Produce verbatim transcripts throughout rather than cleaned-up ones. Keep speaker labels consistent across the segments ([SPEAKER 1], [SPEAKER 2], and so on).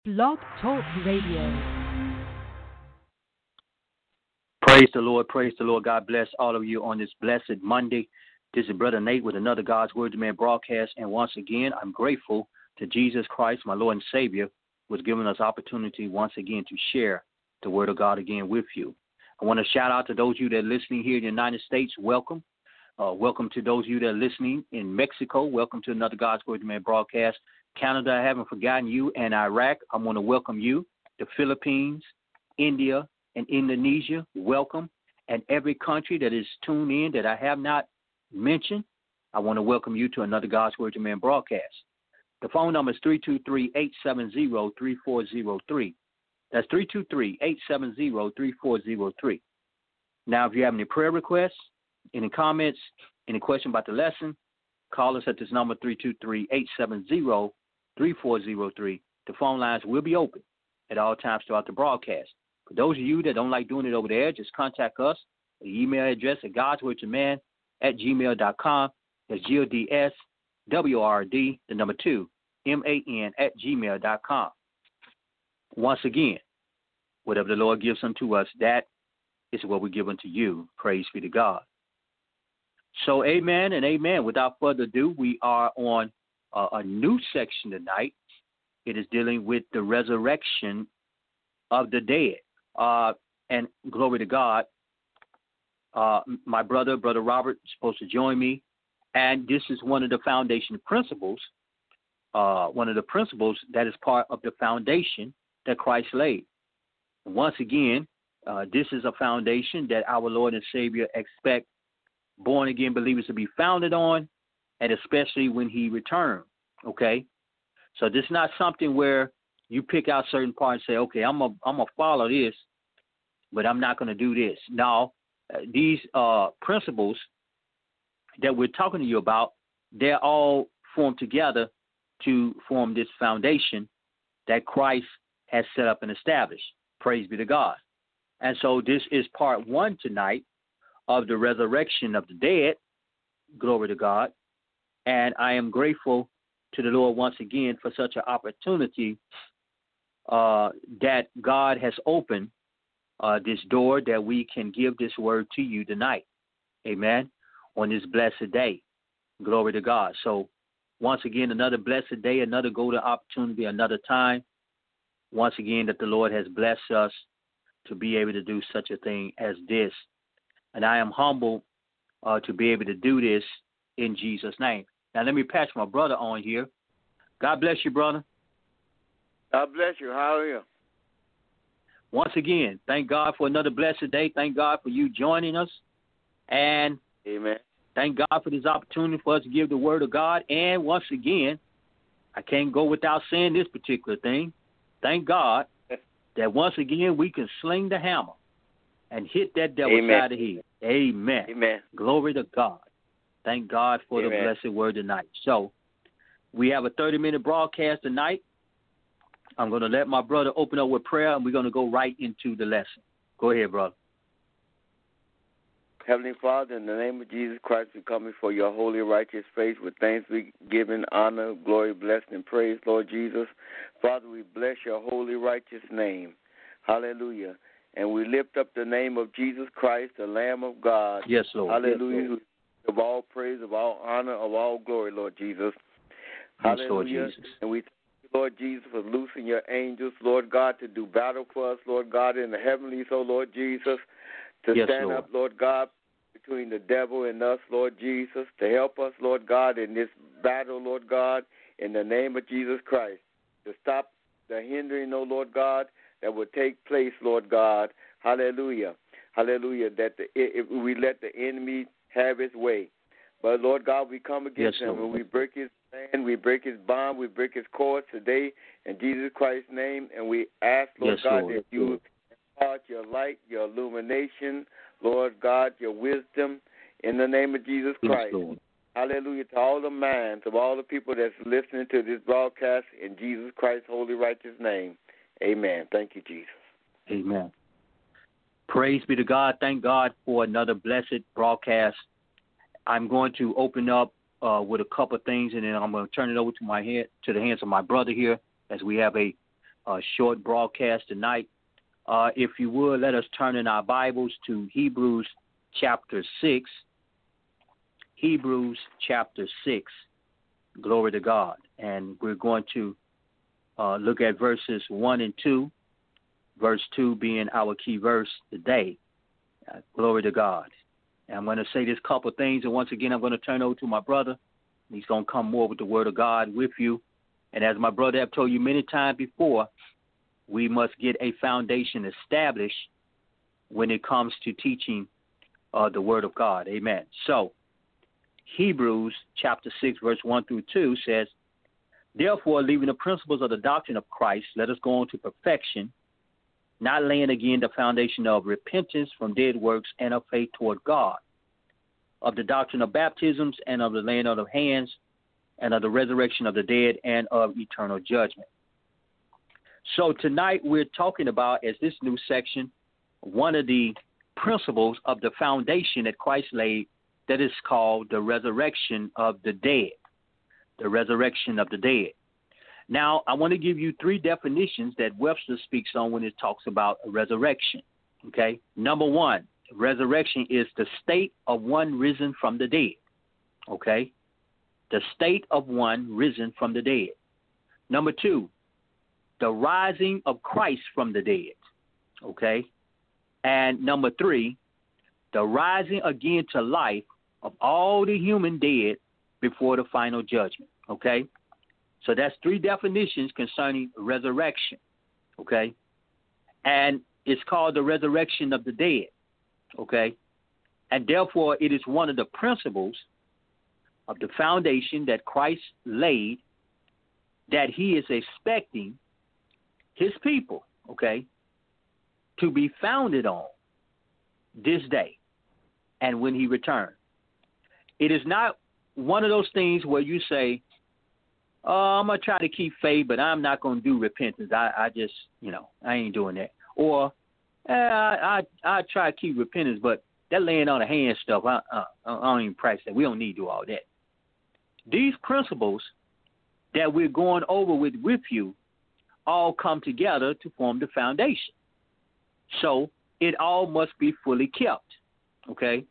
[SPEAKER 1] Blog Talk Radio.
[SPEAKER 2] Praise the Lord, praise the Lord. God bless all of you on this blessed Monday. This is Brother Nate with another God's Word to Man broadcast. And once again, I'm grateful to Jesus Christ, my Lord and Savior, who has given us opportunity once again to share the Word of God again with you. I want to shout out to those of you that are listening here in the United States. Welcome. Uh, welcome to those of you that are listening in Mexico. Welcome to another God's Word to Man broadcast. Canada, I haven't forgotten you, and Iraq, I want to welcome you. The Philippines, India, and Indonesia, welcome. And every country that is tuned in that I have not mentioned, I want to welcome you to another God's Word to Man broadcast. The phone number is three two three, eight seven zero, three four zero three. That's three two three, eight seven zero, three four zero three. Now, if you have any prayer requests, any comments, any question about the lesson, call us at this number, three two three, eight seven zero, three four zero three. The phone lines will be open at all times throughout the broadcast. For those of you that don't like doing it over there, just contact us. The email address at godswordtoman at gmail dot com. That's G O D S W R D, the number two, M A N at gmail dot com. Once again, whatever the Lord gives unto us, that is what we give unto you. Praise be to God. So, amen and amen. Without further ado, we are on uh, a new section tonight. It is dealing with the resurrection of the dead. Uh, and glory to God, uh, my brother, Brother Robert, is supposed to join me. And this is one of the foundation principles, uh, one of the principles that is part of the foundation that Christ laid. And once again, uh, this is a foundation that our Lord and Savior expect born-again believers to be founded on, and especially when he returns, okay? So this is not something where you pick out certain parts and say, okay, I'm going I'm to follow this, but I'm not going to do this. Now, uh, these uh, principles that we're talking to you about, they're all formed together to form this foundation that Christ has set up and established. Praise be to God. And so this is part one tonight of the resurrection of the dead. Glory to God. And I am grateful to the Lord once again for such an opportunity uh, that God has opened uh, this door that we can give this word to you tonight. Amen. On this blessed day. Glory to God. So once again, another blessed day, another golden opportunity, another time. Once again, that the Lord has blessed us to be able to do such a thing as this. And I am humbled uh, to be able to do this in Jesus' name. Now, let me patch my brother on here. God bless you, brother.
[SPEAKER 3] God bless you. How are you?
[SPEAKER 2] Once again, thank God for another blessed day. Thank God for you joining us. And
[SPEAKER 3] amen.
[SPEAKER 2] Thank God for this opportunity for us to give the word of God. And once again, I can't go without saying this particular thing. Thank God that once again we can sling the hammer and hit that devil side of the head. Amen.
[SPEAKER 3] Amen.
[SPEAKER 2] Glory to God. Thank God for
[SPEAKER 3] Amen.
[SPEAKER 2] the blessed word tonight. So we have a thirty-minute broadcast tonight. I'm going to let my brother open up with prayer, and we're going to go right into the lesson. Go ahead, brother.
[SPEAKER 3] Heavenly Father, in the name of Jesus Christ, we come before your holy, righteous face with thanks we given, honor, glory, blessing, and praise, Lord Jesus. Father, we bless your holy, righteous name. Hallelujah. And we lift up the name of Jesus Christ, the Lamb of God.
[SPEAKER 2] Yes, Lord.
[SPEAKER 3] Hallelujah.
[SPEAKER 2] Yes, Lord.
[SPEAKER 3] Of all praise, of all honor, of all glory, Lord Jesus.
[SPEAKER 2] Yes,
[SPEAKER 3] Hallelujah.
[SPEAKER 2] Lord Jesus.
[SPEAKER 3] And we thank you, Lord Jesus, for loosing your angels, Lord God, to do battle for us, Lord God, in the heavenlies, oh Lord Jesus, to
[SPEAKER 2] yes,
[SPEAKER 3] stand
[SPEAKER 2] Lord.
[SPEAKER 3] up, Lord God, between the devil and us, Lord Jesus, to help us, Lord God, in this battle, Lord God, in the name of Jesus Christ, to stop the hindering, oh Lord God, that would take place, Lord God. Hallelujah. Hallelujah. That the, if we let the enemy have his way. But, Lord God, we come against
[SPEAKER 2] yes,
[SPEAKER 3] him
[SPEAKER 2] Lord.
[SPEAKER 3] and we break his plan, we break his bond, we break his cords today in Jesus Christ's name. And we ask, Lord
[SPEAKER 2] yes,
[SPEAKER 3] God,
[SPEAKER 2] Lord.
[SPEAKER 3] that you impart your light, your illumination, Lord God, your wisdom in the name of Jesus Christ.
[SPEAKER 2] Yes, Lord.
[SPEAKER 3] Hallelujah. To all the minds of all the people that's listening to this broadcast in Jesus Christ's holy, righteous name. Amen. Thank you, Jesus.
[SPEAKER 2] Amen. Praise be to God. Thank God for another blessed broadcast. I'm going to open up uh, with a couple of things, and then I'm going to turn it over to my head, to the hands of my brother here, as we have a uh, short broadcast tonight. Uh, if you would, let us turn in our Bibles to Hebrews chapter six. Hebrews chapter six. Glory to God. And we're going to uh, look at verses one and two, verse two being our key verse today. Uh, glory to God. And I'm going to say this couple things, and once again, I'm going to turn over to my brother. He's going to come more with the word of God with you. And as my brother have told you many times before, we must get a foundation established when it comes to teaching uh, the word of God. Amen. So, Hebrews chapter six, verse one through two says, therefore, leaving the principles of the doctrine of Christ, let us go on to perfection, not laying again the foundation of repentance from dead works and of faith toward God, of the doctrine of baptisms and of the laying on of hands and of the resurrection of the dead and of eternal judgment. So tonight we're talking about, as this new section, one of the principles of the foundation that Christ laid that is called the resurrection of the dead. The resurrection of the dead. Now, I want to give you three definitions that Webster speaks on when it talks about a resurrection. Okay? Number one, resurrection is the state of one risen from the dead. Okay? The state of one risen from the dead. Number two, the rising of Christ from the dead. Okay? And number three, the rising again to life of all the human dead before the final judgment. Okay? So that's three definitions concerning resurrection. Okay? And it's called the resurrection of the dead. Okay? And therefore, it is one of the principles of the foundation that Christ laid that he is expecting his people, okay, to be founded on this day and when he returns. It is not one of those things where you say, oh, I'm going to try to keep faith, but I'm not going to do repentance. I, I just, you know, I ain't doing that. Or, eh, I, I, I try to keep repentance, but that laying on the hand stuff, I, I, I don't even practice that. We don't need to do all that. These principles that we're going over with, with you all come together to form the foundation. So it all must be fully kept, okay?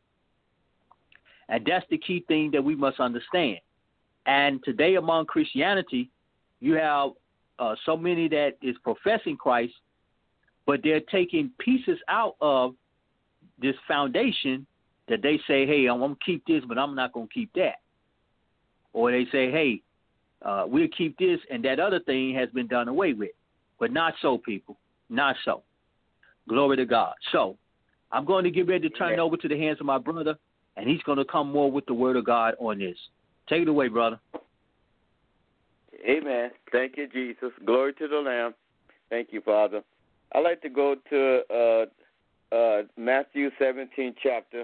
[SPEAKER 2] And that's the key thing that we must understand. And today among Christianity, you have uh, so many that is professing Christ, but they're taking pieces out of this foundation that they say, hey, I'm going to keep this, but I'm not going to keep that. Or they say, hey, uh, we'll keep this, and that other thing has been done away with. But not so, people. Not so. Glory to God. So I'm going to get ready to turn it over to the hands of my brother, and he's going to come more with the word of God on this. Take it away, brother.
[SPEAKER 3] Amen. Thank you, Jesus. Glory to the Lamb. Thank you, Father. I'd like to go to uh, uh, Matthew seventeen chapter.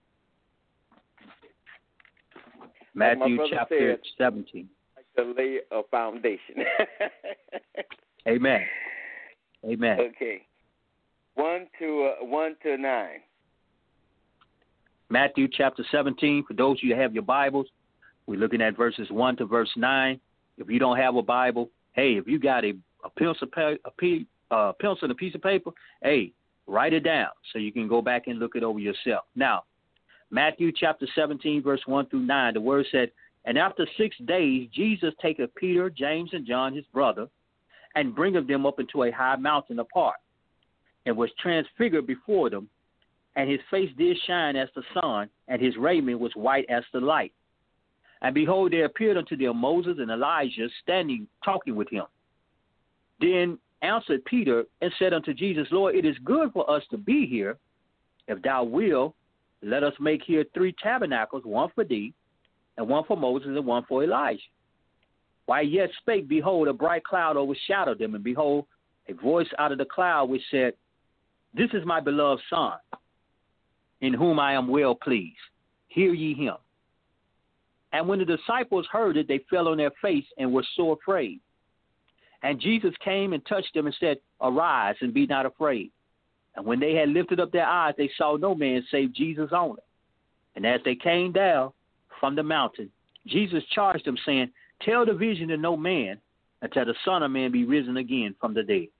[SPEAKER 2] Matthew chapter said, seventeen.
[SPEAKER 3] To lay a foundation.
[SPEAKER 2] Amen. Amen.
[SPEAKER 3] Okay. One to uh, one to nine.
[SPEAKER 2] Matthew chapter seventeen. For those of you that have your Bibles, we're looking at verses one to verse nine. If you don't have a Bible, hey, if you got a, a pencil, a, a pencil and a piece of paper, hey, write it down so you can go back and look it over yourself. Now, Matthew chapter seventeen, verse one through nine, the word said, and after six days, Jesus taketh Peter, James, and John, his brother, and bringeth them up into a high mountain apart, and was transfigured before them, and his face did shine as the sun, and his raiment was white as the light. And behold, there appeared unto them Moses and Elijah standing, talking with him. Then answered Peter and said unto Jesus, Lord, it is good for us to be here. If thou wilt, let us make here three tabernacles, one for thee, and one for Moses, and one for Elijah. While he yet spake, behold, a bright cloud overshadowed them, and behold, a voice out of the cloud which said, This is my beloved Son, in whom I am well pleased. Hear ye him. And when the disciples heard it, they fell on their face and were sore afraid. And Jesus came and touched them and said, Arise and be not afraid. And when they had lifted up their eyes, they saw no man save Jesus only. And as they came down from the mountain, Jesus charged them, saying, Tell the vision to no man, until the Son of Man be risen again from the dead.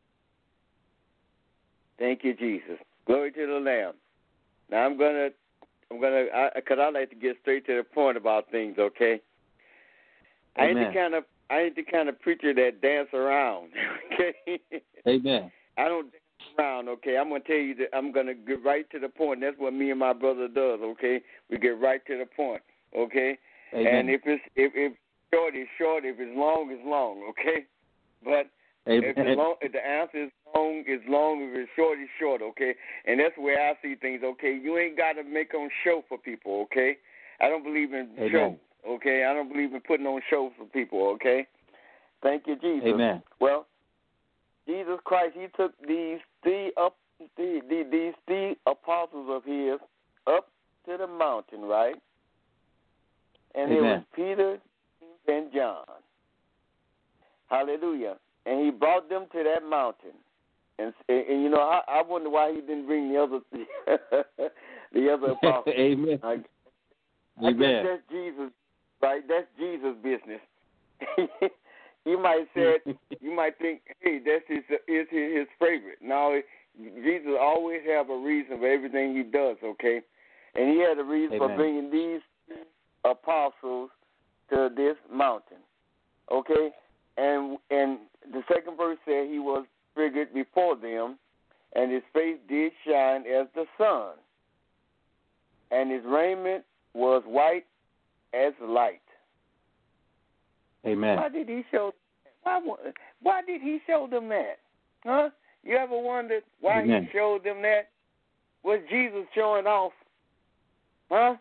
[SPEAKER 3] Thank you, Jesus. Glory to the Lamb. Now I'm gonna, I'm gonna, I, cause I like to get straight to the point about things. Okay.
[SPEAKER 2] Amen.
[SPEAKER 3] I ain't the kind of, I ain't the kind of preacher that dance around. Okay.
[SPEAKER 2] Amen.
[SPEAKER 3] I don't dance around. Okay. I'm gonna tell you that I'm gonna get right to the point. That's what me and my brother does. Okay. We get right to the point. Okay.
[SPEAKER 2] Amen.
[SPEAKER 3] And if it's if if short is short, if it's long it's long. Okay. But
[SPEAKER 2] Amen.
[SPEAKER 3] if, it's long, if the answer is long, it's long. If it's short, it's short, okay? And that's where I see things, okay? You ain't got to make on show for people, okay? I don't believe in
[SPEAKER 2] Amen.
[SPEAKER 3] show, okay? I don't believe in putting on show for people, okay? Thank you, Jesus.
[SPEAKER 2] Amen.
[SPEAKER 3] Well, Jesus Christ, he took these three up, the, the, these three apostles of his up to the mountain, right? And
[SPEAKER 2] Amen.
[SPEAKER 3] it was Peter, James, and John. Hallelujah. And he brought them to that mountain. And, and, and you know, I, I wonder why he didn't bring the other the other apostles.
[SPEAKER 2] Amen.
[SPEAKER 3] I, I
[SPEAKER 2] Amen.
[SPEAKER 3] guess that's Jesus, right? That's Jesus' business. You might say, you might think, hey, that's his, is his favorite. No, Jesus always have a reason for everything he does, okay? And he had a reason
[SPEAKER 2] Amen.
[SPEAKER 3] for bringing these apostles to this mountain, okay? And and the second verse said he was figured before them, and his face did shine as the sun, and his raiment was white as light.
[SPEAKER 2] Amen.
[SPEAKER 3] Why did he show? Why? Why did he show them that? Huh? You ever wondered why
[SPEAKER 2] Amen.
[SPEAKER 3] he showed them that? Was Jesus showing off? Huh?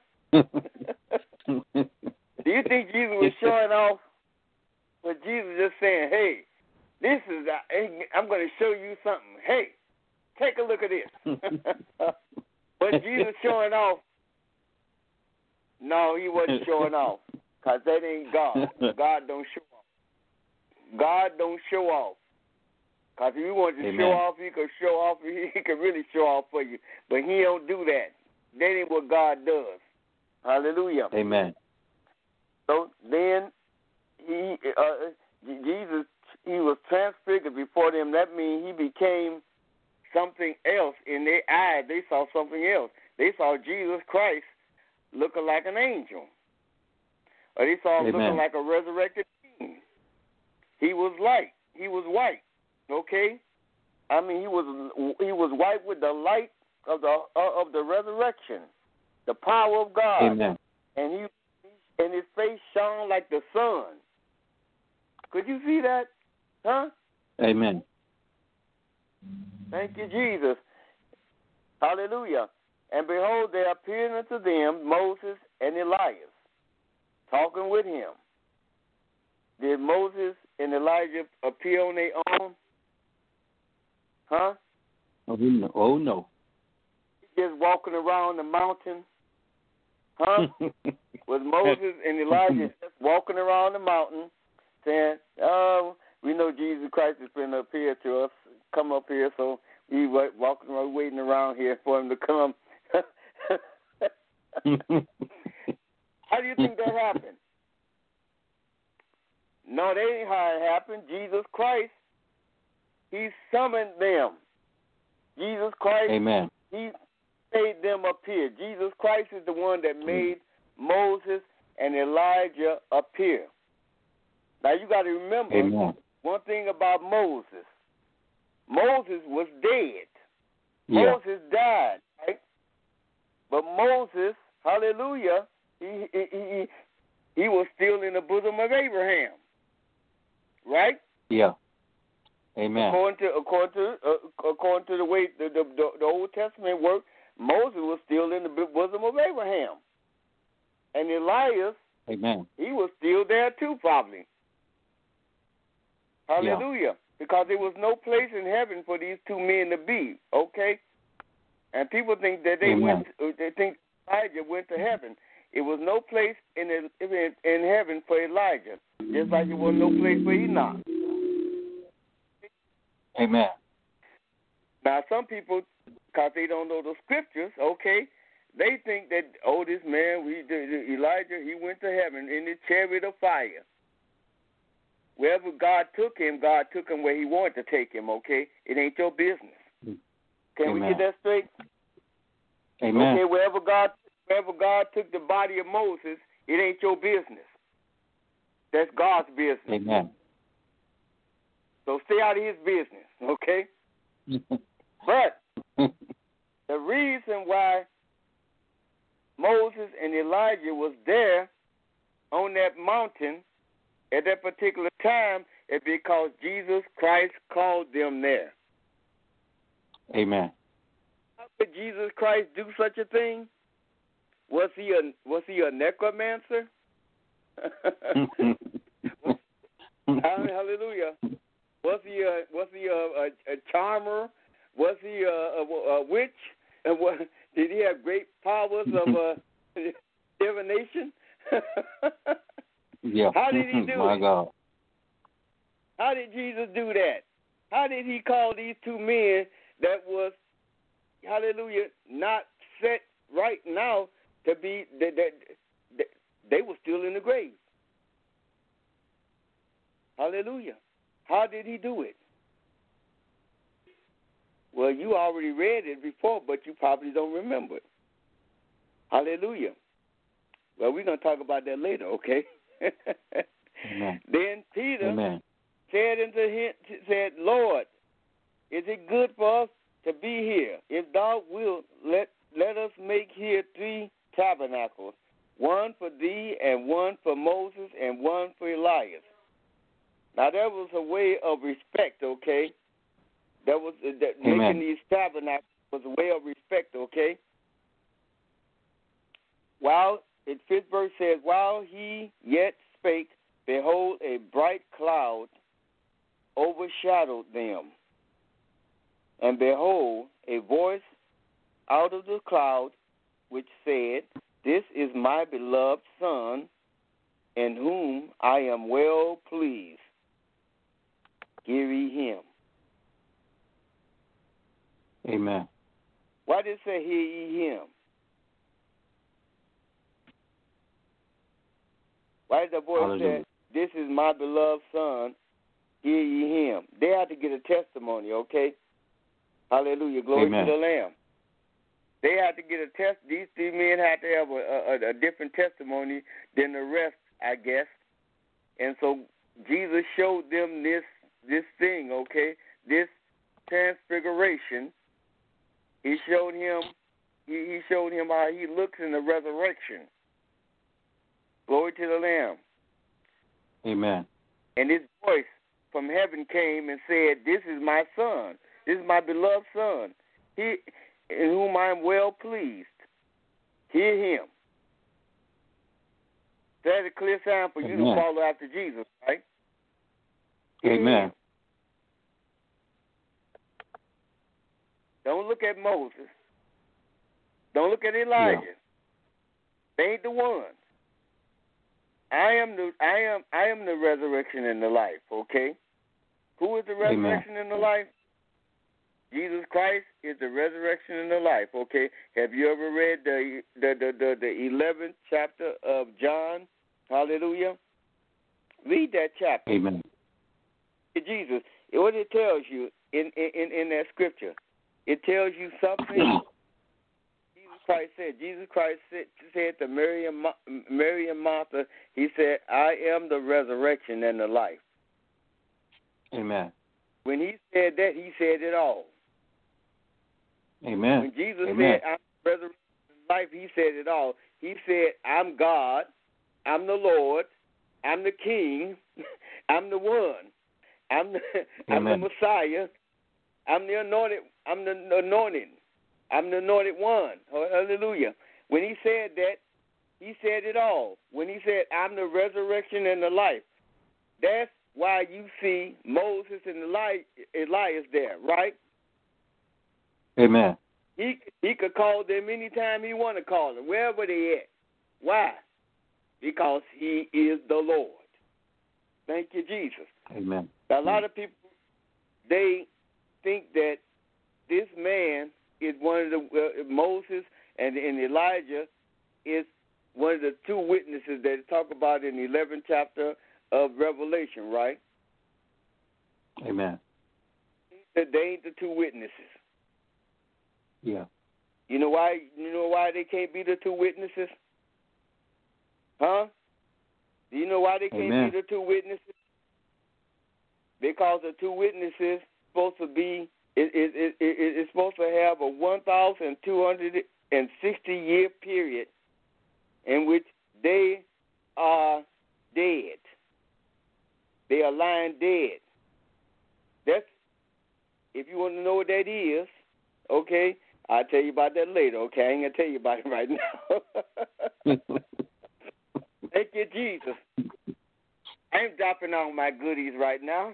[SPEAKER 3] Do you think Jesus was showing off? But Jesus just saying, hey, this is, I'm going to show you something. Hey, take a look at this. But Jesus showing off? No, he wasn't showing off, because that ain't God. God don't show off. God don't show off. Because if he wanted to
[SPEAKER 2] Amen.
[SPEAKER 3] show off, he could show off. He could really show off for you. But he don't do that. That ain't what God does. Hallelujah.
[SPEAKER 2] Amen.
[SPEAKER 3] So then, He, uh, Jesus, he was transfigured before them. That means he became something else in their eyes. They saw something else. They saw Jesus Christ looking like an angel, or they saw him
[SPEAKER 2] Amen.
[SPEAKER 3] looking like a resurrected king. He was light. He was white. Okay, I mean he was he was white with the light of the uh, of the resurrection, the power of God.
[SPEAKER 2] Amen.
[SPEAKER 3] And he and his face shone like the sun. Could you see that? Huh?
[SPEAKER 2] Amen.
[SPEAKER 3] Thank you, Jesus. Hallelujah. And behold, there appeared unto them Moses and Elias, talking with him. Did Moses and Elijah appear on their own? Huh?
[SPEAKER 2] Oh no. Oh, no.
[SPEAKER 3] Just walking around the mountain? Huh? Was Moses and Elijah just walking around the mountain saying, oh, we know Jesus Christ is going to appear to us, come up here, so we were walking around, waiting around here for him to come. How do you think that happened? No, that ain't how it happened. Jesus Christ, he summoned them. Jesus Christ,
[SPEAKER 2] Amen.
[SPEAKER 3] he made them appear. Jesus Christ is the one that made Moses and Elijah appear. Now, you got to remember
[SPEAKER 2] Amen.
[SPEAKER 3] one thing about Moses. Moses was dead.
[SPEAKER 2] Yeah.
[SPEAKER 3] Moses died, right? But Moses, hallelujah, he, he, he, he was still in the bosom of Abraham, right?
[SPEAKER 2] Yeah. Amen.
[SPEAKER 3] According to according to uh, according to the way the, the the the Old Testament worked, Moses was still in the bosom of Abraham, and Elias,
[SPEAKER 2] Amen.
[SPEAKER 3] he was still there too, probably. Hallelujah. Yeah. Because there was no place in heaven for these two men to be, okay? And people think that they
[SPEAKER 2] Amen.
[SPEAKER 3] went, they think Elijah went to heaven. It was no place in, the, in in heaven for Elijah, just like it was no place for Enoch.
[SPEAKER 2] Amen.
[SPEAKER 3] Now, some people, because they don't know the scriptures, okay, they think that, oh, this man, we Elijah, he went to heaven in the chariot of fire. wherever God took him, God took him where he wanted to take him, okay? It ain't your business. Can
[SPEAKER 2] Amen.
[SPEAKER 3] we get that straight?
[SPEAKER 2] Amen.
[SPEAKER 3] Okay, wherever God wherever God took the body of Moses, it ain't your business. That's God's business.
[SPEAKER 2] Amen.
[SPEAKER 3] So stay out of his business, okay? But the reason why Moses and Elijah was there on that mountain at that particular time is because Jesus Christ called them there.
[SPEAKER 2] Amen.
[SPEAKER 3] How could Jesus Christ do such a thing? Was he a was he a necromancer? Hallelujah. Was he a was he a, a, a charmer? Was he a, a, a witch? And what, did he have great powers of uh, divination?
[SPEAKER 2] Yeah.
[SPEAKER 3] How did he do
[SPEAKER 2] My
[SPEAKER 3] it?
[SPEAKER 2] God.
[SPEAKER 3] How did Jesus do that? How did he call these two men that was, hallelujah, not set right now to be, that, that, that they were still in the grave? Hallelujah. How did he do it? Well, you already read it before, but you probably don't remember it. Hallelujah. Well, we're going to talk about that later, okay?
[SPEAKER 2] Amen.
[SPEAKER 3] Then Peter
[SPEAKER 2] Amen.
[SPEAKER 3] said unto him, said, Lord, is it good for us to be here? If thou wilt, let, let us make here three tabernacles, one for thee and one for Moses and one for Elias. Now, there was a way of respect, okay? That was uh, that making these tabernacles was a way of respect, okay? While, in fifth verse says, while he yet spake, behold, a bright cloud overshadowed them. And behold, a voice out of the cloud which said, This is my beloved Son, in whom I am well pleased. Hear ye him.
[SPEAKER 2] Amen.
[SPEAKER 3] Why did it say, hear ye him? Why did the voice
[SPEAKER 2] Hallelujah.
[SPEAKER 3] say, this is my beloved Son, hear ye him? They had to get a testimony, okay? Hallelujah. Glory
[SPEAKER 2] Amen.
[SPEAKER 3] to the Lamb. They had to get a test. These three men had to have a, a, a different testimony than the rest, I guess. And so Jesus showed them this this thing, okay, this transfiguration. He showed him. He, he showed him how he looks in the resurrection. Glory to the Lamb.
[SPEAKER 2] Amen.
[SPEAKER 3] And his voice from heaven came and said, This is my Son. This is my beloved Son, he in whom I am well pleased. Hear him. That's a clear sign for you
[SPEAKER 2] Amen.
[SPEAKER 3] to follow after Jesus, right? Hear
[SPEAKER 2] Amen.
[SPEAKER 3] him. Don't look at Moses. Don't look at Elijah.
[SPEAKER 2] Yeah.
[SPEAKER 3] They ain't the ones. I am the I am I am the resurrection and the life, okay? Who is the resurrection
[SPEAKER 2] Amen.
[SPEAKER 3] and the life? Jesus Christ is the resurrection and the life, okay? Have you ever read the the the the, the eleventh chapter of John? Hallelujah. Read that chapter.
[SPEAKER 2] Amen.
[SPEAKER 3] Jesus, what it tells you in in, in that scripture, it tells you something. Jesus Christ said. Jesus Christ said, said to Mary and, Mary and Martha, he said, I am the resurrection and the life.
[SPEAKER 2] Amen.
[SPEAKER 3] When he said that, he said it all.
[SPEAKER 2] Amen.
[SPEAKER 3] When Jesus
[SPEAKER 2] Amen.
[SPEAKER 3] said, I'm the resurrection and life, he said it all. He said, I'm God, I'm the Lord, I'm the King, I'm the one, I'm the, I'm the Messiah, I'm the anointed, I'm the anointed, I'm the anointed one. Hallelujah. When he said that, he said it all. When he said, I'm the resurrection and the life, that's why you see Moses and Eli- Elias there, right?
[SPEAKER 2] Amen.
[SPEAKER 3] He he could call them anytime he want to call them, wherever they at. Why? Because he is the Lord. Thank you, Jesus.
[SPEAKER 2] Amen.
[SPEAKER 3] A lot of people, they think that this man is one of the, uh, Moses and, and Elijah is one of the two witnesses that talk about in the eleventh chapter of Revelation, right?
[SPEAKER 2] Amen.
[SPEAKER 3] They ain't the two witnesses.
[SPEAKER 2] Yeah.
[SPEAKER 3] You know why? You know why they can't be the two witnesses? Huh? Do you know why they can't
[SPEAKER 2] Amen.
[SPEAKER 3] be the two witnesses? Because the two witnesses supposed to be it it it, it it's supposed to have a one thousand two hundred and sixty year period in which they are dead. They are lying dead. That's, if you want to know what that is, okay, I'll tell you about that later, okay? I ain't going to tell you about it right now. Thank you, Jesus. I ain't dropping on my goodies right now.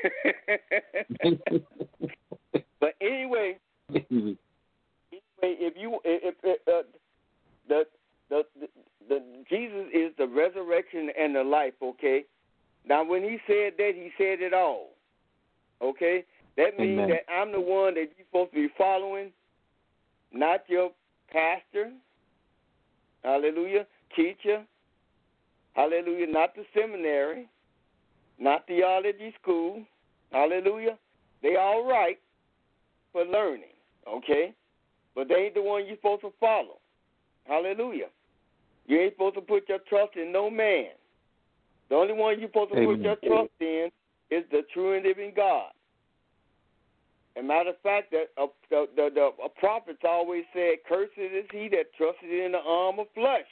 [SPEAKER 3] But anyway, anyway, if you, if, if uh, the, the, the, the Jesus is the resurrection and the life, okay? Now, when he said that, he said it all. Okay? That means
[SPEAKER 2] Amen.
[SPEAKER 3] that I'm the one that you're supposed to be following, not your pastor, hallelujah, teacher, hallelujah, not the seminary, not theology school, hallelujah. They all right for learning, okay? But they ain't the one you're supposed to follow, hallelujah. You ain't supposed to put your trust in no man. The only one you're supposed to
[SPEAKER 2] Amen.
[SPEAKER 3] put your trust in is the true and living God. As a matter of fact, that uh, the, the, the uh, prophets always said, "Cursed is he that trusted in the arm of flesh."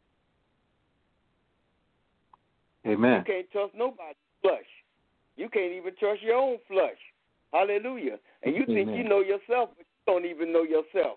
[SPEAKER 2] Amen.
[SPEAKER 3] You can't trust nobody's flesh. You can't even trust your own flesh. Hallelujah. And you think
[SPEAKER 2] Amen.
[SPEAKER 3] you know yourself, but you don't even know yourself.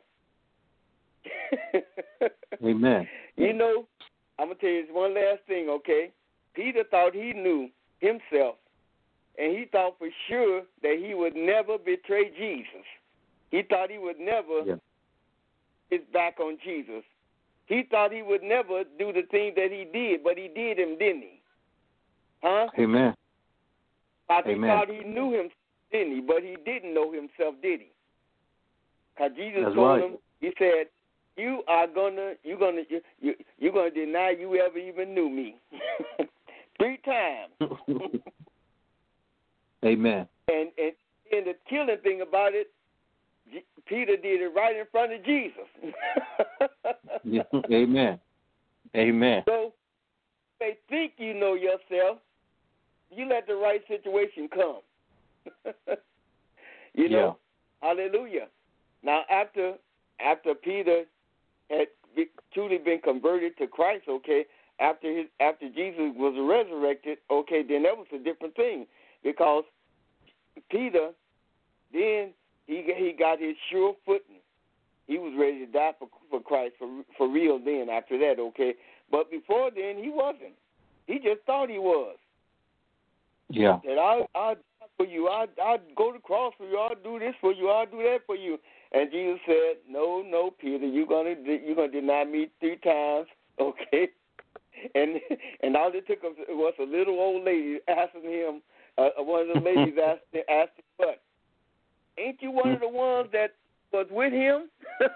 [SPEAKER 2] Amen.
[SPEAKER 3] You know, I'm going to tell you one last thing, okay? Peter thought he knew himself, and he thought for sure that he would never betray Jesus. He thought he would never
[SPEAKER 2] Yeah.
[SPEAKER 3] his back on Jesus. He thought he would never do the thing that he did, but he did him, didn't he? Huh?
[SPEAKER 2] Amen.
[SPEAKER 3] I think
[SPEAKER 2] Amen.
[SPEAKER 3] thought he knew himself, didn't he? But he didn't know himself, did he? Because Jesus
[SPEAKER 2] That's
[SPEAKER 3] told
[SPEAKER 2] right.
[SPEAKER 3] him, he said, "You are gonna, you're gonna, you, you, you're gonna deny you ever even knew me." Three times.
[SPEAKER 2] Amen.
[SPEAKER 3] And, and and the killing thing about it, G- Peter did it right in front of Jesus.
[SPEAKER 2] Yeah. Amen. Amen.
[SPEAKER 3] So they think you know yourself. You let the right situation come. You know, yeah. Hallelujah. Now after after Peter had be, truly been converted to Christ, okay, after his after Jesus was resurrected, okay, then that was a different thing, because Peter, then he he got his sure footing. He was ready to die for for Christ for for real. Then after that, okay, but before then he wasn't. He just thought he was.
[SPEAKER 2] Yeah.
[SPEAKER 3] That I'll I'll die for you. I'll I'll go to the cross for you. I'll do this for you. I'll do that for you. And Jesus said, "No, no, Peter, you're gonna you're gonna deny me three times, okay?" And and all it took was a little old lady asking him. Uh, one of the ladies asked, asked him, "What? Ain't you one of the ones that was with him?"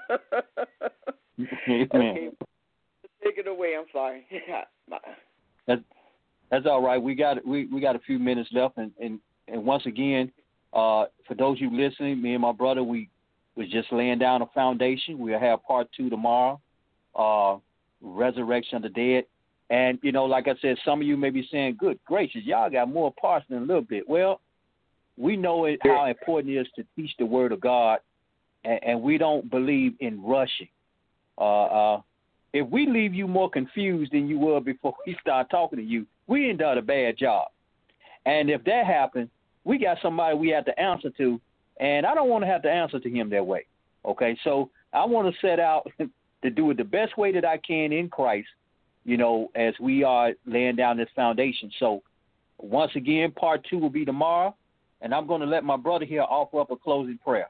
[SPEAKER 3] Okay, take it away. I'm sorry.
[SPEAKER 2] That's, that's all right. We got we, we got a few minutes left, and, and, and once again, uh, for those of you listening, me and my brother, we was just laying down a foundation. We'll have part two tomorrow, uh, resurrection of the dead. And, you know, like I said, some of you may be saying, good gracious, y'all got more parts than a little bit. Well, we know it, how important it is to teach the word of God, and, and we don't believe in rushing. Uh, uh, if we leave you more confused than you were before we start talking to you, we ain't done a bad job. And if that happens, we got somebody we have to answer to, and I don't want to have to answer to him that way. Okay, so I want to set out to do it the best way that I can in Christ, you know, as we are laying down this foundation. So once again, part two will be tomorrow, and I'm going to let my brother here offer up a closing prayer.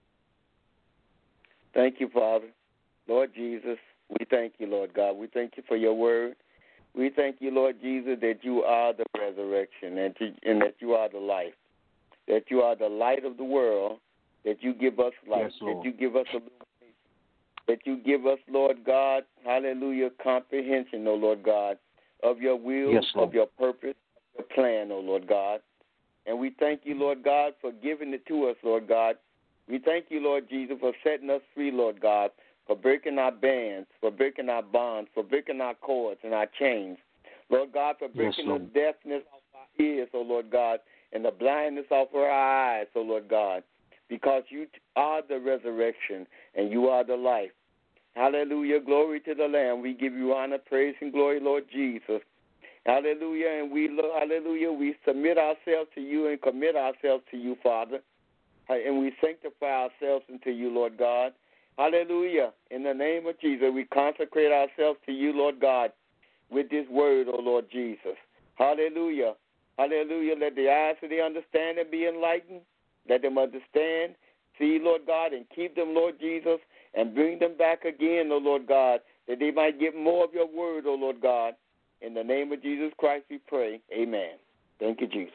[SPEAKER 3] Thank you, Father. Lord Jesus, we thank you, Lord God. We thank you for your word. We thank you, Lord Jesus, that you are the resurrection and, to, and that you are the life, that you are the light of the world, that you give us light,
[SPEAKER 2] yes,
[SPEAKER 3] that you give us illumination, that you give us, Lord God, hallelujah, comprehension, oh Lord God, of your will,
[SPEAKER 2] yes,
[SPEAKER 3] of your purpose, your plan, O Lord God. And we thank you, Lord God, for giving it to us, Lord God. We thank you, Lord Jesus, for setting us free, Lord God, for breaking our bands, for breaking our bonds, for breaking our cords and our chains. Lord God, for breaking yes, the deafness off our ears, O Lord God, and the blindness off of our eyes, O Lord God, because you are the resurrection and you are the life. Hallelujah. Glory to the Lamb. We give you honor, praise, and glory, Lord Jesus. Hallelujah. And we, hallelujah, we submit ourselves to you and commit ourselves to you, Father. And we sanctify ourselves into you, Lord God. Hallelujah. In the name of Jesus, we consecrate ourselves to you, Lord God, with this word, O Lord Jesus. Hallelujah. Hallelujah. Let the eyes of the understanding be enlightened. Let them understand, see, Lord God, and keep them, Lord Jesus, and bring them back again, O Lord God, that they might get more of your word, O Lord God. In the name of Jesus Christ we pray. Amen. Thank you, Jesus.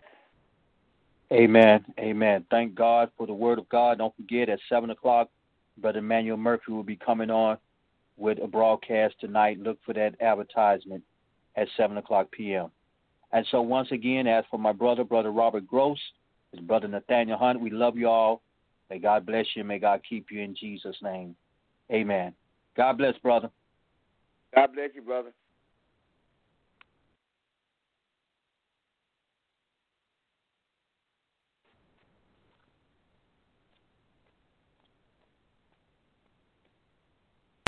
[SPEAKER 2] Amen. Amen. Thank God for the word of God. Don't forget, at seven o'clock, Brother Emmanuel Murphy will be coming on with a broadcast tonight. Look for that advertisement at seven o'clock p.m. And so once again, as for my brother, Brother Robert Gross, his brother Nathaniel Hunt, we love you all. May God bless you. May God keep you in Jesus' name. Amen. God bless, brother.
[SPEAKER 3] God bless you, brother.